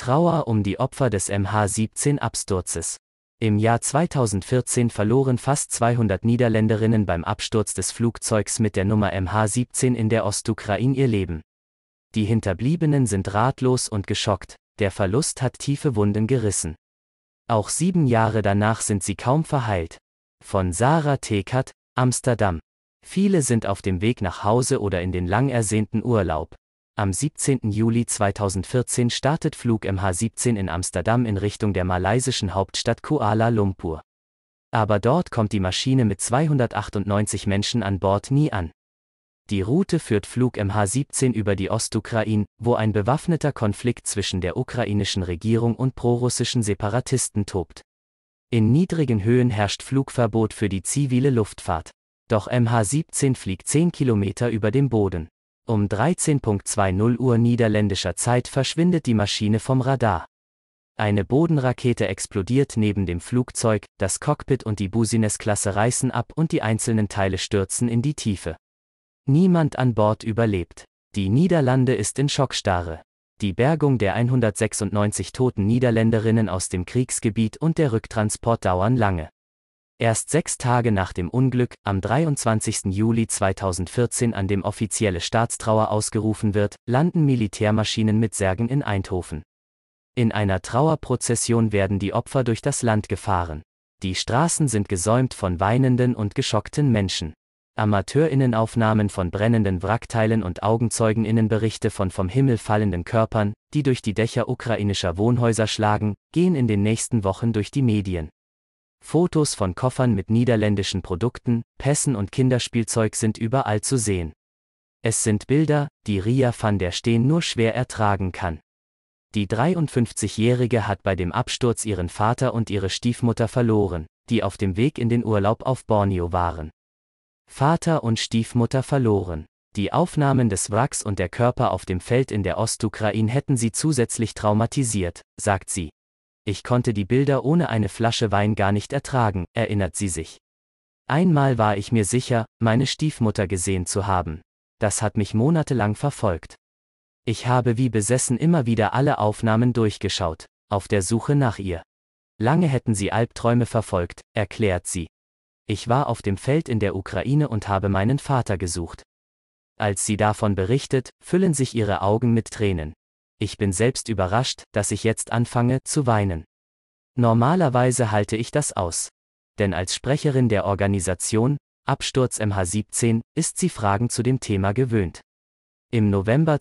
Trauer um die Opfer des MH17-Absturzes. Im Jahr 2014 verloren fast 200 Niederländerinnen beim Absturz des Flugzeugs mit der Nummer MH17 in der Ostukraine ihr Leben. Die Hinterbliebenen sind ratlos und geschockt, der Verlust hat tiefe Wunden gerissen. Auch 7 Jahre danach sind sie kaum verheilt. Von Sarah Tekert, Amsterdam. Viele sind auf dem Weg nach Hause oder in den lang ersehnten Urlaub. Am 17. Juli 2014 startet Flug MH17 in Amsterdam in Richtung der malaysischen Hauptstadt Kuala Lumpur. Aber dort kommt die Maschine mit 298 Menschen an Bord nie an. Die Route führt Flug MH17 über die Ostukraine, wo ein bewaffneter Konflikt zwischen der ukrainischen Regierung und prorussischen Separatisten tobt. In niedrigen Höhen herrscht Flugverbot für die zivile Luftfahrt. Doch MH17 fliegt 10 Kilometer über dem Boden. Um 13:20 Uhr niederländischer Zeit verschwindet die Maschine vom Radar. Eine Bodenrakete explodiert neben dem Flugzeug, das Cockpit und die Business-Klasse reißen ab und die einzelnen Teile stürzen in die Tiefe. Niemand an Bord überlebt. Die Niederlande ist in Schockstarre. Die Bergung der 196 toten Niederländerinnen aus dem Kriegsgebiet und der Rücktransport dauern lange. Erst 6 Tage nach dem Unglück, am 23. Juli 2014, an dem offizielle Staatstrauer ausgerufen wird, landen Militärmaschinen mit Särgen in Eindhoven. In einer Trauerprozession werden die Opfer durch das Land gefahren. Die Straßen sind gesäumt von weinenden und geschockten Menschen. AmateurInnenaufnahmen von brennenden Wrackteilen und AugenzeugenInnenberichte von vom Himmel fallenden Körpern, die durch die Dächer ukrainischer Wohnhäuser schlagen, gehen in den nächsten Wochen durch die Medien. Fotos von Koffern mit niederländischen Produkten, Pässen und Kinderspielzeug sind überall zu sehen. Es sind Bilder, die Ria van der Steen nur schwer ertragen kann. Die 53-Jährige hat bei dem Absturz ihren Vater und ihre Stiefmutter verloren, die auf dem Weg in den Urlaub auf Borneo waren. Vater und Stiefmutter verloren. Die Aufnahmen des Wracks und der Körper auf dem Feld in der Ostukraine hätten sie zusätzlich traumatisiert, sagt sie. Ich konnte die Bilder ohne eine Flasche Wein gar nicht ertragen, erinnert sie sich. Einmal war ich mir sicher, meine Stiefmutter gesehen zu haben. Das hat mich monatelang verfolgt. Ich habe wie besessen immer wieder alle Aufnahmen durchgeschaut, auf der Suche nach ihr. Lange hätten sie Albträume verfolgt, erklärt sie. Ich war auf dem Feld in der Ukraine und habe meinen Vater gesucht. Als sie davon berichtet, füllen sich ihre Augen mit Tränen. Ich bin selbst überrascht, dass ich jetzt anfange, zu weinen. Normalerweise halte ich das aus. Denn als Sprecherin der Organisation, Absturz MH17, ist sie Fragen zu dem Thema gewöhnt. Im November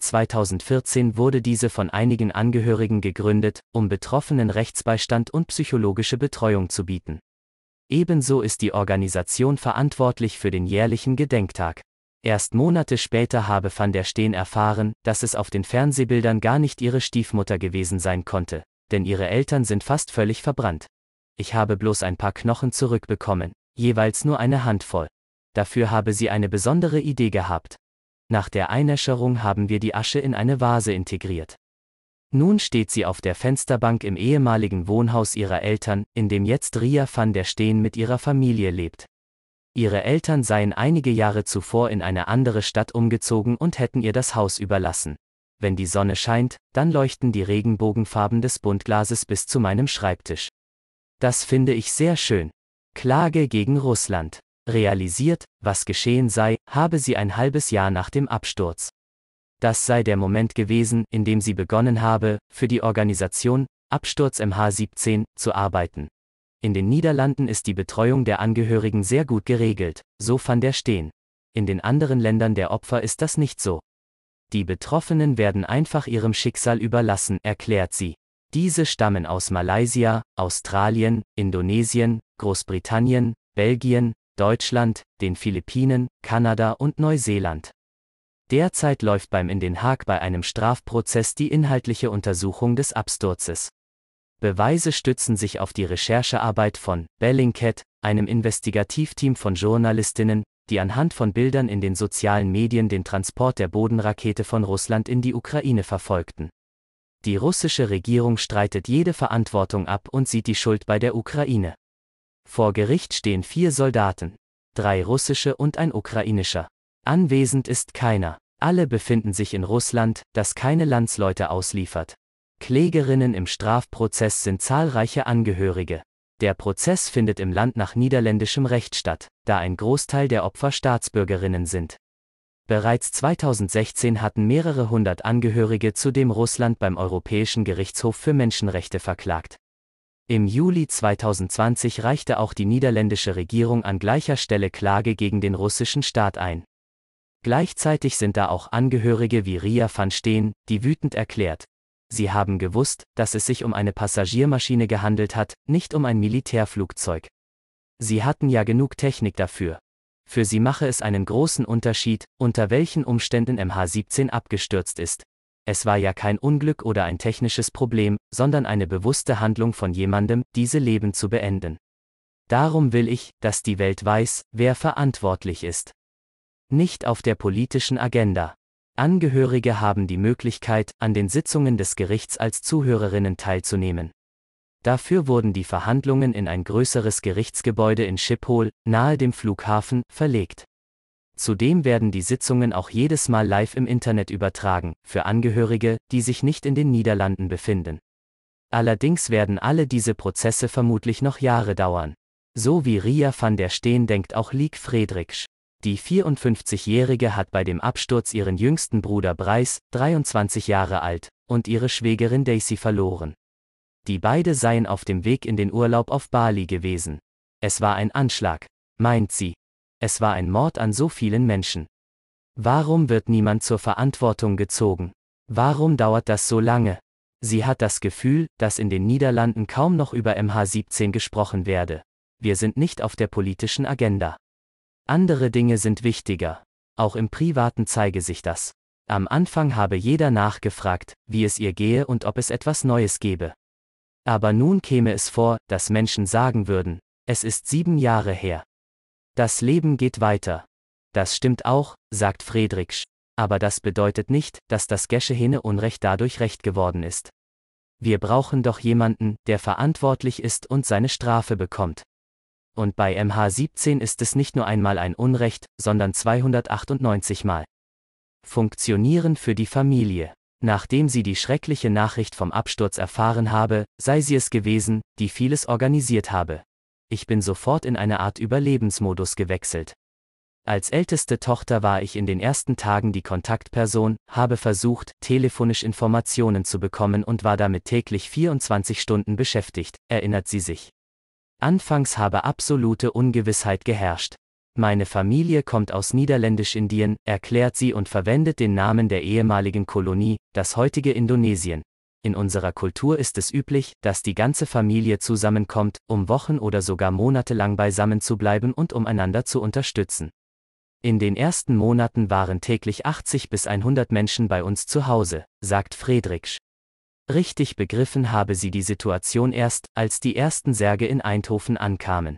2014 wurde diese von einigen Angehörigen gegründet, um Betroffenen Rechtsbeistand und psychologische Betreuung zu bieten. Ebenso ist die Organisation verantwortlich für den jährlichen Gedenktag. Erst Monate später habe van der Steen erfahren, dass es auf den Fernsehbildern gar nicht ihre Stiefmutter gewesen sein konnte, denn ihre Eltern sind fast völlig verbrannt. Ich habe bloß ein paar Knochen zurückbekommen, jeweils nur eine Handvoll. Dafür habe sie eine besondere Idee gehabt. Nach der Einäscherung haben wir die Asche in eine Vase integriert. Nun steht sie auf der Fensterbank im ehemaligen Wohnhaus ihrer Eltern, in dem jetzt Ria van der Steen mit ihrer Familie lebt. Ihre Eltern seien einige Jahre zuvor in eine andere Stadt umgezogen und hätten ihr das Haus überlassen. Wenn die Sonne scheint, dann leuchten die Regenbogenfarben des Buntglases bis zu meinem Schreibtisch. Das finde ich sehr schön. Klage gegen Russland. Realisiert, was geschehen sei, habe sie ein halbes Jahr nach dem Absturz. Das sei der Moment gewesen, in dem sie begonnen habe, für die Organisation Absturz MH17 zu arbeiten. In den Niederlanden ist die Betreuung der Angehörigen sehr gut geregelt, so van der Steen. In den anderen Ländern der Opfer ist das nicht so. Die Betroffenen werden einfach ihrem Schicksal überlassen, erklärt sie. Diese stammen aus Malaysia, Australien, Indonesien, Großbritannien, Belgien, Deutschland, den Philippinen, Kanada und Neuseeland. Derzeit läuft beim in Den Haag bei einem Strafprozess die inhaltliche Untersuchung des Absturzes. Beweise stützen sich auf die Recherchearbeit von Bellingcat, einem Investigativteam von Journalistinnen, die anhand von Bildern in den sozialen Medien den Transport der Bodenrakete von Russland in die Ukraine verfolgten. Die russische Regierung streitet jede Verantwortung ab und sieht die Schuld bei der Ukraine. Vor Gericht stehen 4 Soldaten, 3 russische und ein ukrainischer. Anwesend ist keiner. Alle befinden sich in Russland, das keine Landsleute ausliefert. Klägerinnen im Strafprozess sind zahlreiche Angehörige. Der Prozess findet im Land nach niederländischem Recht statt, da ein Großteil der Opfer Staatsbürgerinnen sind. Bereits 2016 hatten mehrere hundert Angehörige zudem Russland beim Europäischen Gerichtshof für Menschenrechte verklagt. Im Juli 2020 reichte auch die niederländische Regierung an gleicher Stelle Klage gegen den russischen Staat ein. Gleichzeitig sind da auch Angehörige wie Ria van Steen, die wütend erklärt: Sie haben gewusst, dass es sich um eine Passagiermaschine gehandelt hat, nicht um ein Militärflugzeug. Sie hatten ja genug Technik dafür. Für sie mache es einen großen Unterschied, unter welchen Umständen MH17 abgestürzt ist. Es war ja kein Unglück oder ein technisches Problem, sondern eine bewusste Handlung von jemandem, diese Leben zu beenden. Darum will ich, dass die Welt weiß, wer verantwortlich ist. Nicht auf der politischen Agenda. Angehörige haben die Möglichkeit, an den Sitzungen des Gerichts als Zuhörerinnen teilzunehmen. Dafür wurden die Verhandlungen in ein größeres Gerichtsgebäude in Schiphol, nahe dem Flughafen, verlegt. Zudem werden die Sitzungen auch jedes Mal live im Internet übertragen, für Angehörige, die sich nicht in den Niederlanden befinden. Allerdings werden alle diese Prozesse vermutlich noch Jahre dauern. So wie Ria van der Steen denkt auch Liek Frederiks. Die 54-Jährige hat bei dem Absturz ihren jüngsten Bruder Bryce, 23 Jahre alt, und ihre Schwägerin Daisy verloren. Die beide seien auf dem Weg in den Urlaub auf Bali gewesen. Es war ein Anschlag, meint sie. Es war ein Mord an so vielen Menschen. Warum wird niemand zur Verantwortung gezogen? Warum dauert das so lange? Sie hat das Gefühl, dass in den Niederlanden kaum noch über MH17 gesprochen werde. Wir sind nicht auf der politischen Agenda. Andere Dinge sind wichtiger. Auch im Privaten zeige sich das. Am Anfang habe jeder nachgefragt, wie es ihr gehe und ob es etwas Neues gebe. Aber nun käme es vor, dass Menschen sagen würden: Es ist 7 Jahre her. Das Leben geht weiter. Das stimmt auch, sagt Frederiks. Aber das bedeutet nicht, dass das Geschehene Unrecht dadurch recht geworden ist. Wir brauchen doch jemanden, der verantwortlich ist und seine Strafe bekommt. Und bei MH17 ist es nicht nur einmal ein Unrecht, sondern 298 Mal. Funktionieren für die Familie. Nachdem sie die schreckliche Nachricht vom Absturz erfahren habe, sei sie es gewesen, die vieles organisiert habe. Ich bin sofort in eine Art Überlebensmodus gewechselt. Als älteste Tochter war ich in den ersten Tagen die Kontaktperson, habe versucht, telefonisch Informationen zu bekommen und war damit täglich 24 Stunden beschäftigt, erinnert sie sich. Anfangs habe absolute Ungewissheit geherrscht. Meine Familie kommt aus Niederländisch-Indien, erklärt sie und verwendet den Namen der ehemaligen Kolonie, das heutige Indonesien. In unserer Kultur ist es üblich, dass die ganze Familie zusammenkommt, um Wochen oder sogar monatelang beisammen zu bleiben und um einander zu unterstützen. In den ersten Monaten waren täglich 80 bis 100 Menschen bei uns zu Hause, sagt Frederiks. Richtig begriffen habe sie die Situation erst, als die ersten Särge in Eindhoven ankamen.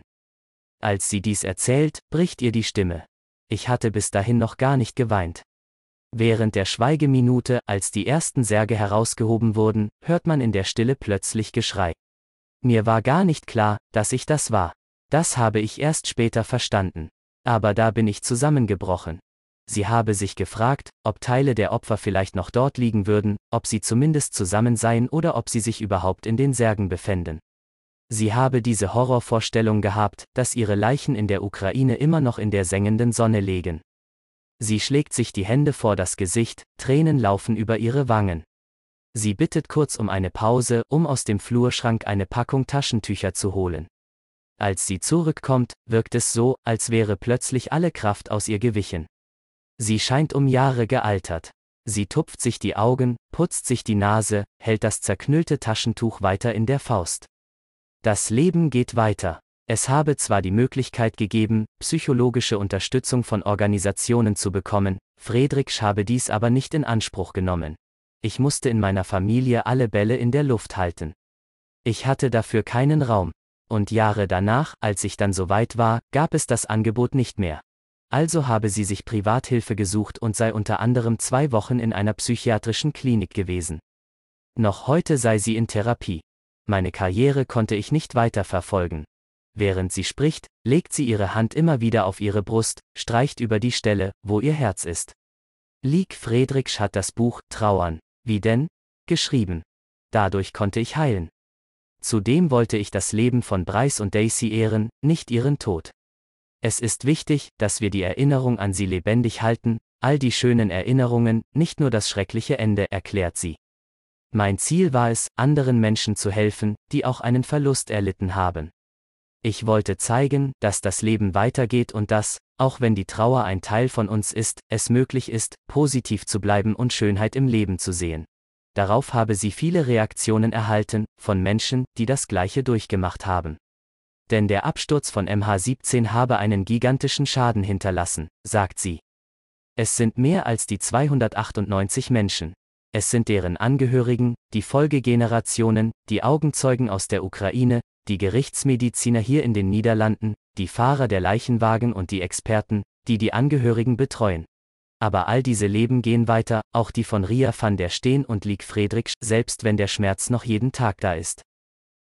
Als sie dies erzählt, bricht ihr die Stimme. Ich hatte bis dahin noch gar nicht geweint. Während der Schweigeminute, als die ersten Särge herausgehoben wurden, hört man in der Stille plötzlich Geschrei. Mir war gar nicht klar, dass ich das war. Das habe ich erst später verstanden. Aber da bin ich zusammengebrochen. Sie habe sich gefragt, ob Teile der Opfer vielleicht noch dort liegen würden, ob sie zumindest zusammen seien oder ob sie sich überhaupt in den Särgen befänden. Sie habe diese Horrorvorstellung gehabt, dass ihre Leichen in der Ukraine immer noch in der sengenden Sonne liegen. Sie schlägt sich die Hände vor das Gesicht, Tränen laufen über ihre Wangen. Sie bittet kurz um eine Pause, um aus dem Flurschrank eine Packung Taschentücher zu holen. Als sie zurückkommt, wirkt es so, als wäre plötzlich alle Kraft aus ihr gewichen. Sie scheint um Jahre gealtert. Sie tupft sich die Augen, putzt sich die Nase, hält das zerknüllte Taschentuch weiter in der Faust. Das Leben geht weiter. Es habe zwar die Möglichkeit gegeben, psychologische Unterstützung von Organisationen zu bekommen, Frederiks habe dies aber nicht in Anspruch genommen. Ich musste in meiner Familie alle Bälle in der Luft halten. Ich hatte dafür keinen Raum. Und Jahre danach, als ich dann so weit war, gab es das Angebot nicht mehr. Also habe sie sich Privathilfe gesucht und sei unter anderem 2 Wochen in einer psychiatrischen Klinik gewesen. Noch heute sei sie in Therapie. Meine Karriere konnte ich nicht weiter verfolgen. Während sie spricht, legt sie ihre Hand immer wieder auf ihre Brust, streicht über die Stelle, wo ihr Herz ist. Liek Frederiks hat das Buch Trauern, wie denn? Geschrieben. Dadurch konnte ich heilen. Zudem wollte ich das Leben von Bryce und Daisy ehren, nicht ihren Tod. Es ist wichtig, dass wir die Erinnerung an sie lebendig halten, all die schönen Erinnerungen, nicht nur das schreckliche Ende, erklärt sie. Mein Ziel war es, anderen Menschen zu helfen, die auch einen Verlust erlitten haben. Ich wollte zeigen, dass das Leben weitergeht und dass, auch wenn die Trauer ein Teil von uns ist, es möglich ist, positiv zu bleiben und Schönheit im Leben zu sehen. Darauf habe sie viele Reaktionen erhalten, von Menschen, die das Gleiche durchgemacht haben. Denn der Absturz von MH17 habe einen gigantischen Schaden hinterlassen, sagt sie. Es sind mehr als die 298 Menschen. Es sind deren Angehörigen, die Folgegenerationen, die Augenzeugen aus der Ukraine, die Gerichtsmediziner hier in den Niederlanden, die Fahrer der Leichenwagen und die Experten, die die Angehörigen betreuen. Aber all diese Leben gehen weiter, auch die von Ria van der Steen und Liek Fredericks, selbst wenn der Schmerz noch jeden Tag da ist.